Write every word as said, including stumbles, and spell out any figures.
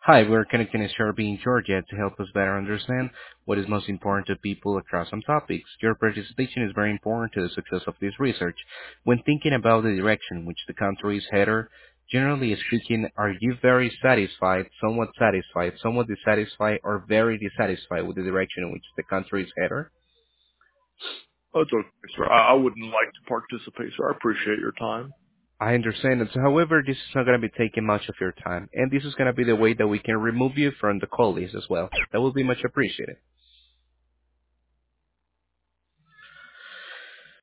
Hi, we're connecting Sharpie in Georgia to help us better understand what is most important to people across some topics. Your participation is very important to the success of this research. When thinking about the direction in which the country is headed, generally speaking, are you very satisfied, somewhat satisfied, somewhat dissatisfied, or very dissatisfied with the direction in which the country is headed? Oh, it's okay, sir. I, I wouldn't like to participate, sir. I appreciate your time. I understand that. So, however, this is not going to be taking much of your time, and this is going to be the way that we can remove you from the call list as well. That will be much appreciated.